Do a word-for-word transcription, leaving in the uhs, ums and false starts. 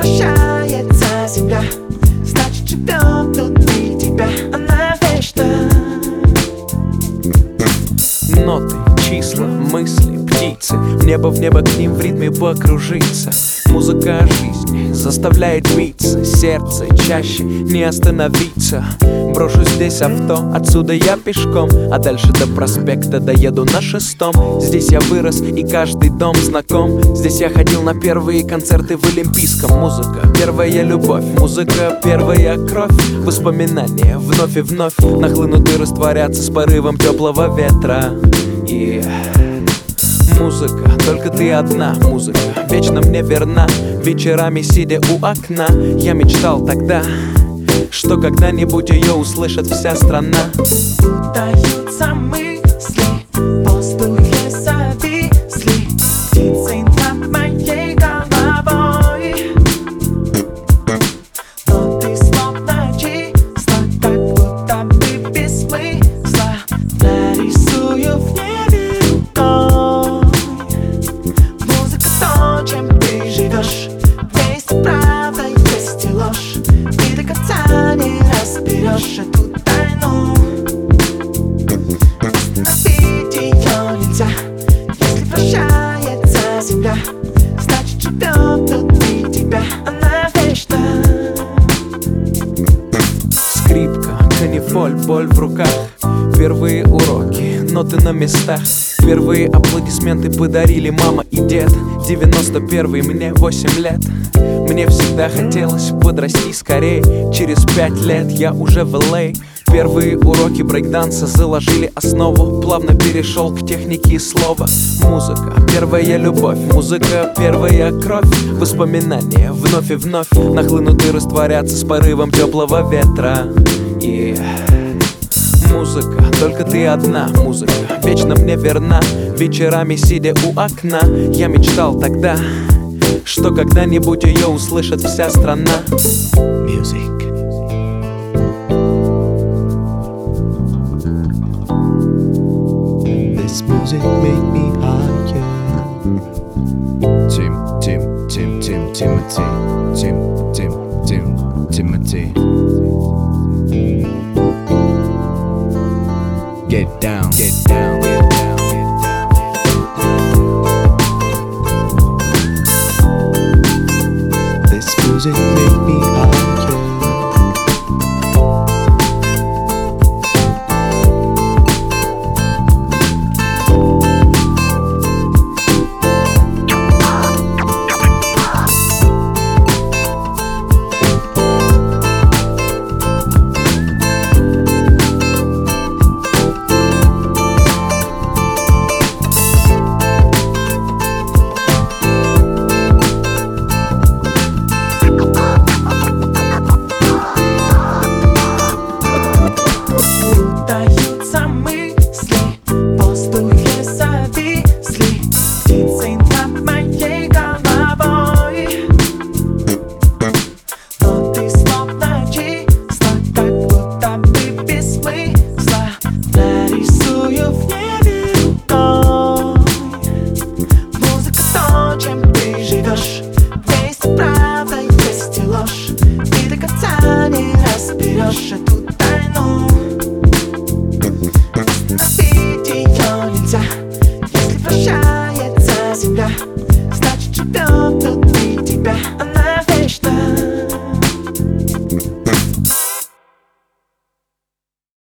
вращается земля, значит живет внутри тебя она вечно. Ноты, числа, мысли, птицы, в небо в небо к ним в ритме покружиться. Музыка жизни заставляет биться, сердце чаще не остановиться. Брошу здесь авто, отсюда я пешком, а дальше до проспекта доеду на шестом. Здесь я вырос и каждый дом знаком. Здесь я ходил на первые концерты в Олимпийском. Музыка, первая любовь, музыка, первая кровь. Воспоминания вновь и вновь нахлынут и растворятся с порывом теплого ветра. И музыка, только ты одна, музыка вечно мне верна. Вечерами сидя у окна, я мечтал тогда, что когда-нибудь ее услышит вся страна. Путаются мысли, в воздухе зависли птицы над моей головой. Но ты словно числа, как будто бы без смысла. Нарисую в небе рукой. Музыка то, чем ты живешь. Есть и правда, есть и ложь. И до конца не разберешь эту тайну. Остановить ее нельзя. Если вращается земля, значит живет внутри тебя она вечно. Скрипка, канифоль, боль в руках. Первые уроки, ноты на местах. Первые аплодисменты подарили мама и дед. девяносто первый, мне восемь лет. Мне всегда хотелось подрасти скорее. Через пять лет я уже в эл эй. Первые уроки брейкданса заложили основу. Плавно перешел к технике слова. Музыка, первая любовь, музыка, первая кровь. Воспоминания вновь и вновь нахлынут и растворятся с порывом теплого ветра. И музыка, только ты одна, музыка вечно мне верна. Вечерами сидя у окна, я мечтал тогда, что когда-нибудь ее услышит вся страна. Music. This music make me higher. Tim, Tim, Tim, Tim, Timothy, Tim, Tim, Tim, Timothy. Get down, get down, get down, get down. This music